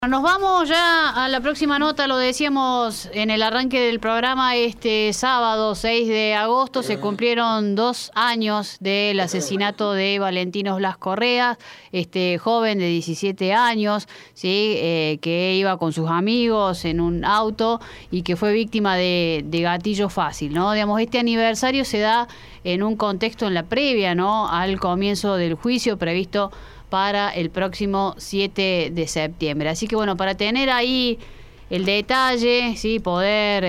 Nos vamos ya a la próxima nota, lo decíamos en el arranque del programa. Este sábado 6 de agosto se cumplieron 2 años del asesinato de Valentino Blas Correa, este joven de 17 años, ¿sí? Que iba con sus amigos en un auto y que fue víctima de gatillo fácil, ¿no? Digamos, este aniversario se da en un contexto en la previa, ¿no?, al comienzo del juicio previsto para el próximo 7 de septiembre. Así que bueno, para tener ahí el detalle, sí, poder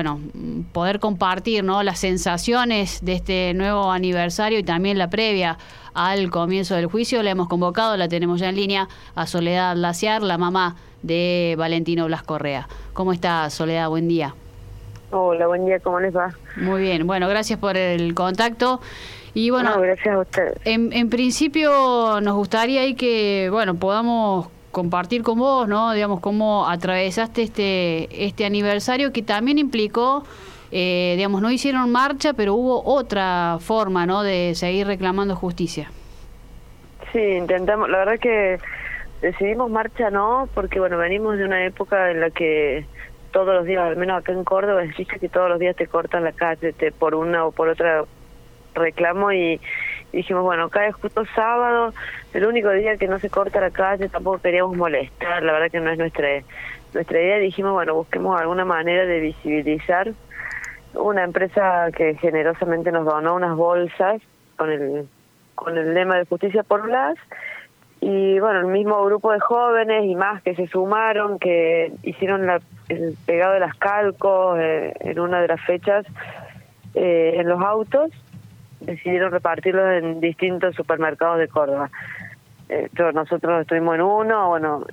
compartir, ¿no?, las sensaciones de este nuevo aniversario y también la previa al comienzo del juicio, la hemos convocado, la tenemos ya en línea, a Soledad Laciar, la mamá de Valentino Blas Correa. ¿Cómo está, Soledad? Buen día. Hola, buen día, ¿cómo les va? Muy bien, bueno, gracias por el contacto. Y bueno, no, gracias a ustedes. En principio nos gustaría ahí que, bueno, podamos compartir con vos, ¿no?, digamos, cómo atravesaste este aniversario que también implicó, digamos, no hicieron marcha, pero hubo otra forma, ¿no?, de seguir reclamando justicia. Sí, intentamos, la verdad que decidimos marcha no, porque bueno, venimos de una época en la que todos los días, al menos acá en Córdoba, existe que todos los días te cortan la calle por una o por otra reclamo y dijimos, bueno, cae justo sábado, el único día que no se corta la calle, tampoco queríamos molestar, la verdad que no es nuestra idea. Dijimos, bueno, busquemos alguna manera de visibilizar. Una empresa que generosamente nos donó unas bolsas con el lema de Justicia por Blas, y bueno, el mismo grupo de jóvenes y más que se sumaron, que hicieron el pegado de las calcos en una de las fechas en los autos, decidieron repartirlos en distintos supermercados de Córdoba. Nosotros estuvimos en uno, bueno,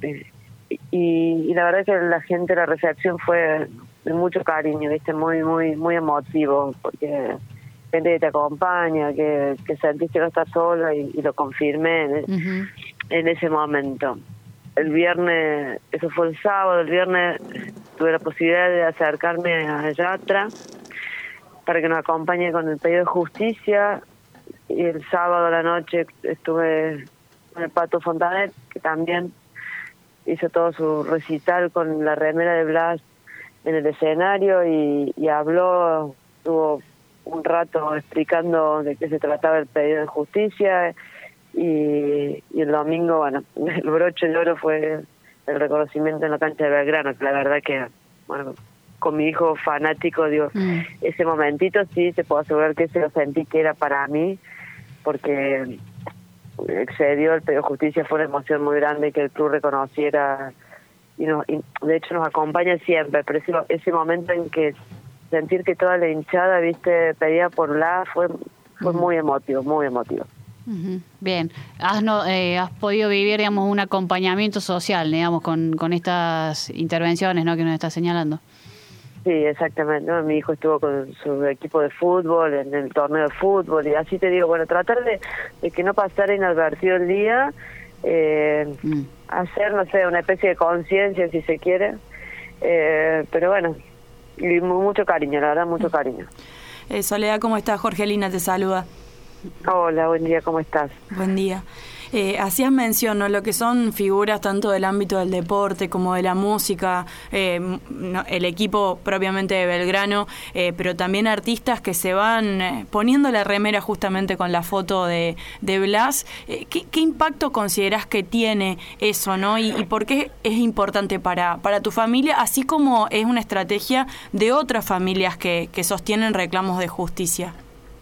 y la verdad que la gente, la recepción fue de mucho cariño, viste, muy muy muy emotivo, porque gente que te acompaña, que sentís que no estás sola y lo confirmé en ese momento. El viernes, eso fue el sábado, el viernes tuve la posibilidad de acercarme a Yatra para que nos acompañe con el pedido de justicia, y el sábado a la noche estuve con el Pato Fontanet, que también hizo todo su recital con la remera de Blas en el escenario y habló, estuvo un rato explicando de qué se trataba el pedido de justicia, y el domingo, bueno, el broche de oro fue el reconocimiento en la cancha de Belgrano, que la verdad que, bueno, con mi hijo fanático, digo, ese momentito sí se puede asegurar que se lo sentí que era para mí, porque excedió el pedido de justicia, fue una emoción muy grande que el club reconociera, y de hecho nos acompaña siempre, pero ese momento en que sentir que toda la hinchada, viste, pedía por Blas, fue muy emotivo, muy emotivo. Bien, has podido vivir, digamos, un acompañamiento social, digamos, con estas intervenciones, ¿no?, que nos está señalando. Sí, exactamente, ¿no? Mi hijo estuvo con su equipo de fútbol, en el torneo de fútbol, y así te digo, bueno, tratar de que no pasara inadvertido el día, hacer, no sé, una especie de conciencia, si se quiere, pero bueno, y mucho cariño, la verdad, mucho cariño. Soledad, ¿cómo estás? Jorgelina te saluda. Hola, buen día, ¿cómo estás? Buen día. Hacías mención, ¿no?, lo que son figuras tanto del ámbito del deporte como de la música, el equipo propiamente de Belgrano, pero también artistas que se van poniendo la remera justamente con la foto de Blas. ¿Qué impacto considerás que tiene eso, ¿no? ¿Y por qué es importante para tu familia, así como es una estrategia de otras familias que sostienen reclamos de justicia?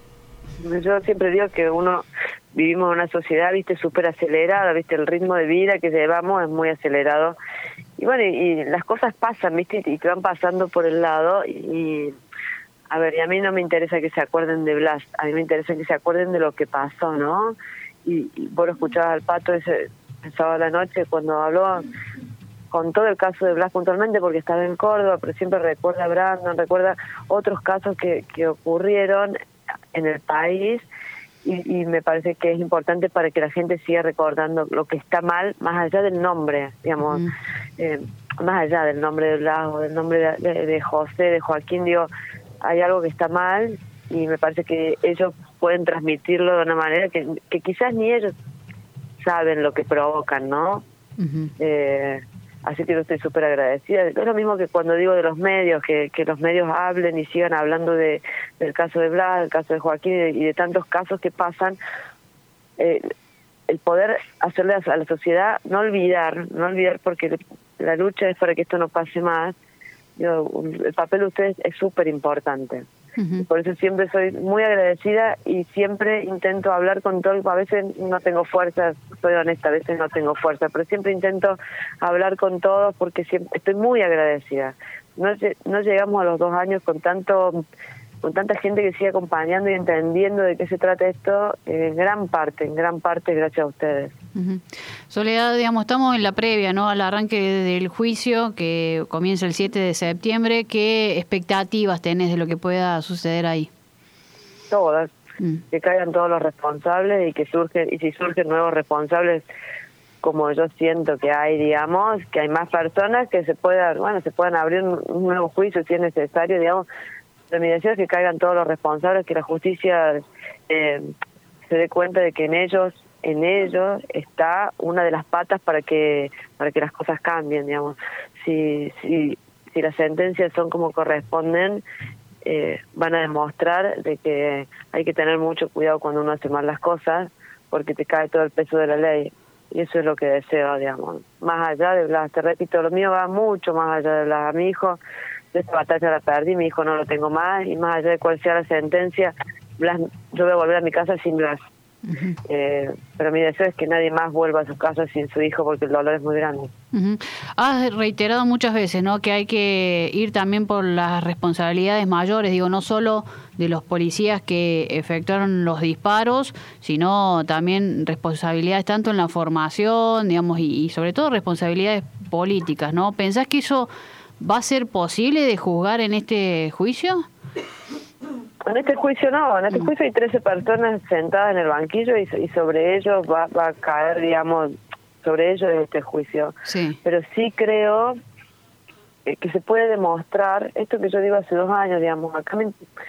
Yo siempre digo que vivimos en una sociedad, viste, súper acelerada, viste, el ritmo de vida que llevamos es muy acelerado, y bueno, y las cosas pasan, viste, y te van pasando por el lado, y a ver, y a mí no me interesa que se acuerden de Blas, a mí me interesa que se acuerden de lo que pasó, ¿no? Y vos lo escuchabas al Pato el sábado a la noche cuando habló con todo el caso de Blas puntualmente, porque estaba en Córdoba, pero siempre recuerda a Brandon, recuerda otros casos que ocurrieron en el país, y me parece que es importante para que la gente siga recordando lo que está mal, más allá del nombre, digamos, más allá del nombre de Blas o del nombre de José, de Joaquín, digo, hay algo que está mal, y me parece que ellos pueden transmitirlo de una manera que quizás ni ellos saben lo que provocan, ¿no? Así que yo estoy súper agradecida. Es lo mismo que cuando digo de los medios, que los medios hablen y sigan hablando del caso de Blas, del caso de Joaquín y de tantos casos que pasan. El poder hacerle a la sociedad no olvidar porque la lucha es para que esto no pase más. El papel de ustedes es súper importante. Uh-huh. Por eso siempre soy muy agradecida y siempre intento hablar con todo. A veces no tengo fuerza, soy honesta, a veces no tengo fuerza, pero siempre intento hablar con todos porque siempre estoy muy agradecida. No llegamos a los 2 años con tanta gente que sigue acompañando y entendiendo de qué se trata esto, en gran parte gracias a ustedes. Uh-huh. Soledad, digamos, estamos en la previa, ¿no?, al arranque del juicio que comienza el 7 de septiembre. ¿Qué expectativas tenés de lo que pueda suceder ahí? Todas, que caigan todos los responsables y si surgen nuevos responsables, como yo siento que hay, digamos, que hay más personas que se puedan abrir un nuevo juicio si es necesario, digamos. La medida es que caigan todos los responsables, que la justicia se dé cuenta de que en ellos está una de las patas para que las cosas cambien, digamos. Si las sentencias son como corresponden, van a demostrar de que hay que tener mucho cuidado cuando uno hace mal las cosas, porque te cae todo el peso de la ley. Y eso es lo que deseo, digamos. Más allá de Blas, te repito, lo mío va mucho más allá de Blas. A mi hijo, esta batalla la perdí, mi hijo no lo tengo más, y más allá de cuál sea la sentencia, Blas, yo voy a volver a mi casa sin Blas. Uh-huh. Pero mi deseo es que nadie más vuelva a su casa sin su hijo, porque el dolor es muy grande. Uh-huh. Has reiterado muchas veces, ¿no?, que hay que ir también por las responsabilidades mayores, digo, no solo de los policías que efectuaron los disparos, sino también responsabilidades tanto en la formación, digamos, y sobre todo responsabilidades políticas, ¿no? ¿Pensás que eso va a ser posible de juzgar en este juicio? En este juicio no, en este juicio hay 13 personas sentadas en el banquillo y sobre ellos va a caer, digamos, sobre ellos este juicio. Sí. Pero sí creo que se puede demostrar, esto que yo digo hace 2 años, digamos, acá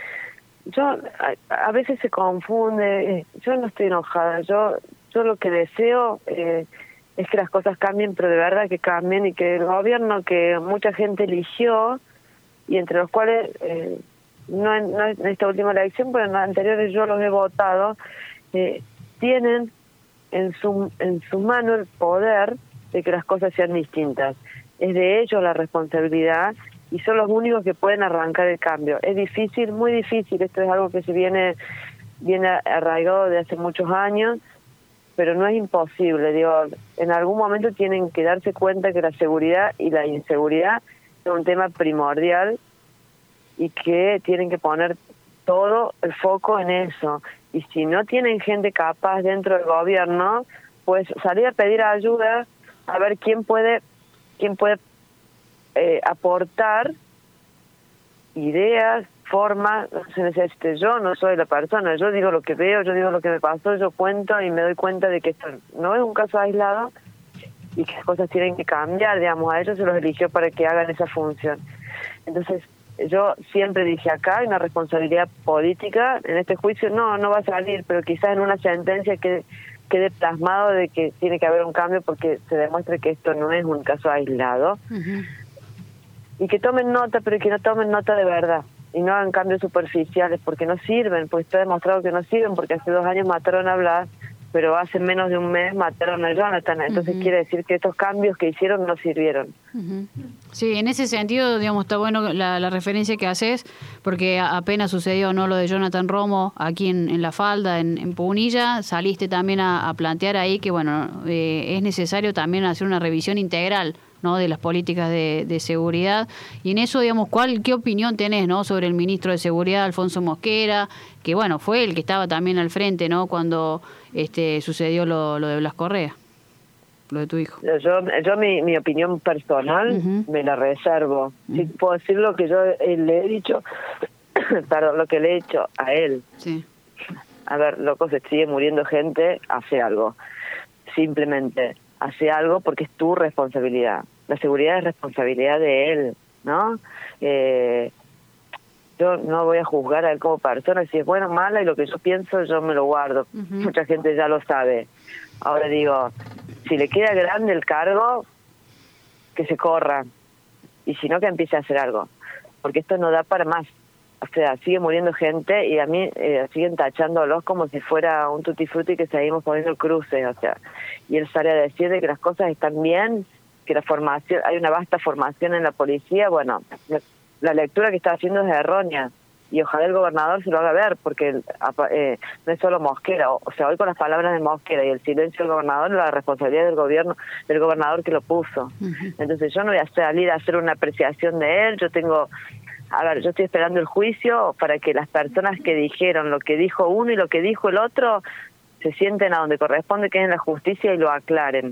a veces se confunde, yo no estoy enojada, yo lo que deseo es que las cosas cambien, pero de verdad que cambien, y que el gobierno que mucha gente eligió, y entre los cuales, no en esta última elección, pero en las anteriores yo los he votado, tienen en su mano el poder de que las cosas sean distintas. Es de ellos la responsabilidad y son los únicos que pueden arrancar el cambio. Es difícil, muy difícil, esto es algo que se viene arraigado de hace muchos años, pero no es imposible. Digo, en algún momento tienen que darse cuenta que la seguridad y la inseguridad es un tema primordial y que tienen que poner todo el foco en eso. Y si no tienen gente capaz dentro del gobierno, pues salir a pedir ayuda, a ver quién puede aportar ideas, formas. No se necesite. Yo no soy la persona, yo digo lo que veo, yo digo lo que me pasó, yo cuento y me doy cuenta de que esto no es un caso aislado y que las cosas tienen que cambiar, digamos. A ellos se los eligió para que hagan esa función. Entonces, yo siempre dije, acá hay una responsabilidad política, en este juicio no va a salir, pero quizás en una sentencia quede plasmado de que tiene que haber un cambio porque se demuestre que esto no es un caso aislado. Uh-huh. Y que tomen nota, pero que no tomen nota de verdad y no hagan cambios superficiales porque no sirven, porque está demostrado que no sirven, porque hace 2 años mataron a Blas, pero hace menos de un mes mataron a Jonathan. Entonces quiere decir que estos cambios que hicieron no sirvieron. Sí, en ese sentido, digamos, está bueno la referencia que haces, porque apenas sucedió, ¿no?, lo de Jonathan Romo aquí en La Falda, en Punilla, saliste también a plantear ahí que, bueno, es necesario también hacer una revisión integral, ¿no?, de las políticas de seguridad. Y en eso, digamos, ¿qué opinión tenés, ¿no?, sobre el ministro de Seguridad, Alfonso Mosquera, que, bueno, fue el que estaba también al frente, ¿no?, cuando sucedió lo de Blas Correa, lo de tu hijo? Yo mi opinión personal me la reservo. Si puedo decir lo que yo le he dicho, perdón, lo que le he dicho a él. Sí. A ver, loco, se sigue muriendo gente, hace algo. Simplemente hace algo porque es tu responsabilidad. La seguridad es responsabilidad de él, ¿no? Yo no voy a juzgar a él como persona, si es buena o mala, y lo que yo pienso yo me lo guardo. Mucha gente ya lo sabe. Ahora digo, si le queda grande el cargo, que se corra, y si no, que empiece a hacer algo, porque esto no da para más. O sea, sigue muriendo gente y a mí siguen tachándolos como si fuera un tutti frutti que seguimos poniendo cruces, o sea, y él sale a decir de que las cosas están bien, que la formación, hay una vasta formación en la policía. Bueno, la lectura que está haciendo es errónea, y ojalá el gobernador se lo haga ver, porque no es solo Mosquera, o sea, hoy con las palabras de Mosquera y el silencio del gobernador, la responsabilidad del gobierno, del gobernador que lo puso. Entonces yo no voy a salir a hacer una apreciación de él. Yo estoy esperando el juicio para que las personas que dijeron lo que dijo uno y lo que dijo el otro se sienten a donde corresponde, que es en la justicia, y lo aclaren.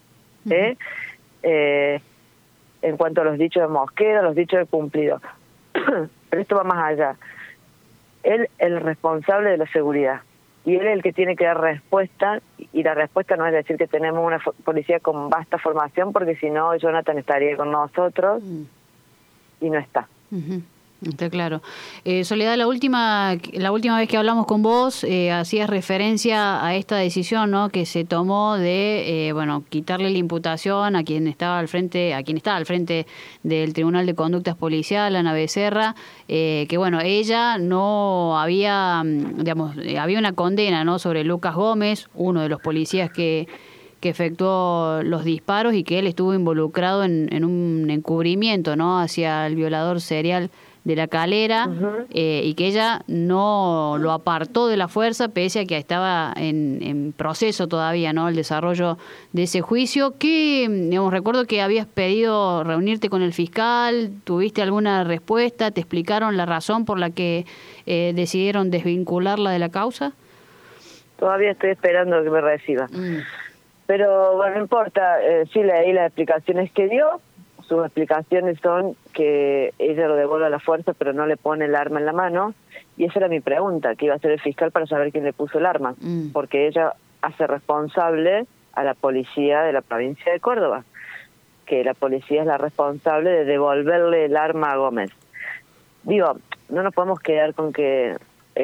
En cuanto a los dichos de Mosquera, los dichos de Cumplido. Pero esto va más allá. Él es el responsable de la seguridad, y él es el que tiene que dar respuesta, y la respuesta no es decir que tenemos una policía con vasta formación, porque si no Jonathan estaría con nosotros y no está. Está claro. Soledad, la última vez que hablamos con vos, hacías referencia a esta decisión, ¿no?, que se tomó de quitarle la imputación a quien estaba al frente del Tribunal de Conductas Policial, Ana Becerra, que ella no había, había una condena, ¿no?, sobre Lucas Gómez, uno de los policías que efectuó los disparos, y que él estuvo involucrado en un encubrimiento, ¿no?, hacia el violador serial de La Calera, y que ella no lo apartó de la fuerza, pese a que estaba en proceso todavía, ¿no?, el desarrollo de ese juicio. Recuerdo que habías pedido reunirte con el fiscal. ¿Tuviste alguna respuesta? ¿Te explicaron la razón por la que decidieron desvincularla de la causa? Todavía estoy esperando que me reciba. Pero bueno, no importa, sí leí las explicaciones que dio. Sus explicaciones son que ella lo devuelve a la fuerza, pero no le pone el arma en la mano. Y esa era mi pregunta, que iba a hacer el fiscal para saber quién le puso el arma. Porque ella hace responsable a la policía de la provincia de Córdoba, que la policía es la responsable de devolverle el arma a Gómez. Digo, no nos podemos quedar con que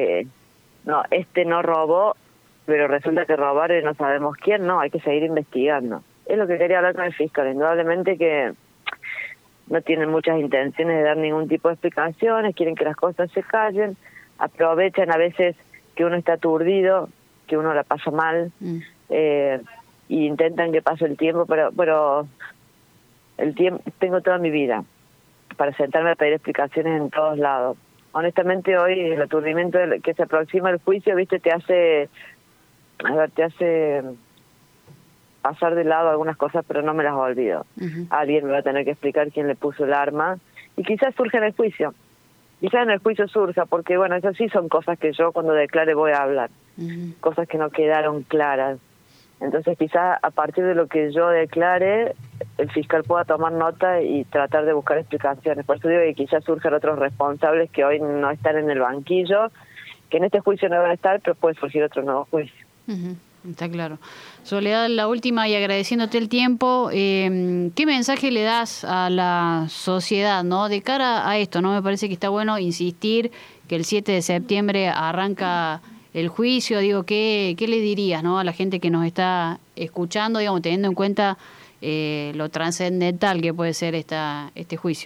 no robó, pero resulta que robaron y no sabemos quién. No, hay que seguir investigando. Es lo que quería hablar con el fiscal. Indudablemente que no tienen muchas intenciones de dar ningún tipo de explicaciones, quieren que las cosas se callen, aprovechan a veces que uno está aturdido, que uno la pasa mal, y intentan que pase el tiempo, pero el tiempo, tengo toda mi vida para sentarme a pedir explicaciones en todos lados. Honestamente, hoy el aturdimiento que se aproxima el juicio, te hace pasar de lado algunas cosas, pero no me las olvido. Alguien me va a tener que explicar quién le puso el arma, y quizás surja en el juicio. Quizás en el juicio surja, porque esas sí son cosas que yo cuando declare voy a hablar. Cosas que no quedaron claras. Entonces quizás a partir de lo que yo declare, el fiscal pueda tomar nota y tratar de buscar explicaciones. Por eso digo que quizás surjan otros responsables que hoy no están en el banquillo, que en este juicio no van a estar, pero puede surgir otro nuevo juicio. Está claro. Soledad, la última, y agradeciéndote el tiempo, ¿qué mensaje le das a la sociedad, ¿no?, de cara a esto? ¿No? Me parece que está bueno insistir que el 7 de septiembre arranca el juicio. ¿Qué le dirías, ¿no?, a la gente que nos está escuchando, teniendo en cuenta lo trascendental que puede ser este juicio?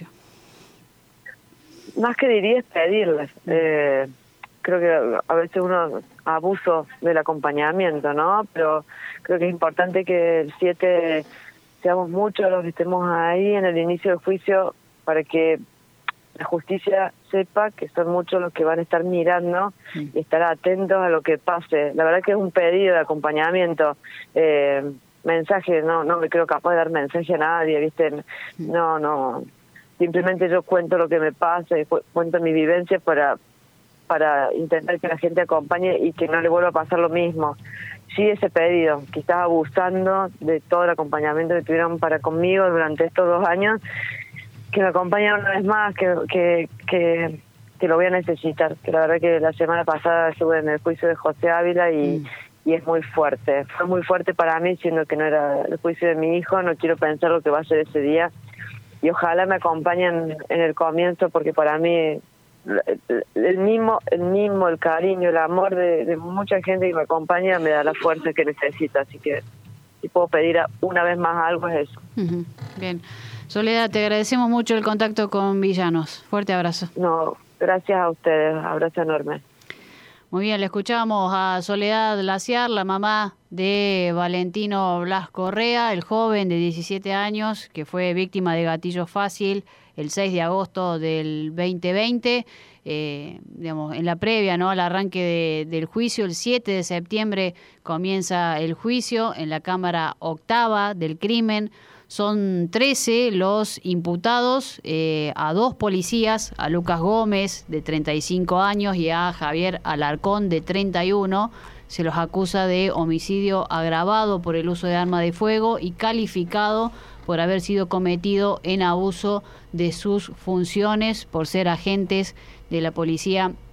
Más que diría es pedirles. Creo que a veces uno abuso del acompañamiento, ¿no? Pero creo que es importante que el 7 seamos muchos los que estemos ahí en el inicio del juicio, para que la justicia sepa que son muchos los que van a estar mirando y estar atentos a lo que pase. La verdad que es un pedido de acompañamiento. Mensaje, no me creo capaz de dar mensaje a nadie, No. Simplemente yo cuento lo que me pasa y cuento mi vivencia para intentar que la gente acompañe y que no le vuelva a pasar lo mismo. Sí, ese pedido, quizás abusando de todo el acompañamiento que tuvieron para conmigo durante estos 2 años, que me acompañen una vez más, que lo voy a necesitar. Que la verdad que la semana pasada estuve en el juicio de José Ávila y es muy fuerte. Fue muy fuerte para mí, siendo que no era el juicio de mi hijo. No quiero pensar lo que va a ser ese día. Y ojalá me acompañen en el comienzo, porque para mí el cariño, el amor de mucha gente que me acompaña me da la fuerza que necesito. Así que si puedo pedir una vez más algo es eso. Bien. Soledad, te agradecemos mucho el contacto con Villanos. Fuerte abrazo. No, gracias a ustedes, abrazo enorme. Muy bien, le escuchamos a Soledad Laciar, la mamá de Valentino Blas Correa, el joven de 17 años que fue víctima de gatillo fácil el 6 de agosto del 2020. Digamos, en la previa, ¿no?, al arranque del juicio, el 7 de septiembre comienza el juicio en la Cámara Octava del crimen. Son 13 los imputados, a 2 policías, a Lucas Gómez, de 35 años, y a Javier Alarcón, de 31. Se los acusa de homicidio agravado por el uso de arma de fuego y calificado por haber sido cometido en abuso de sus funciones por ser agentes de la Policía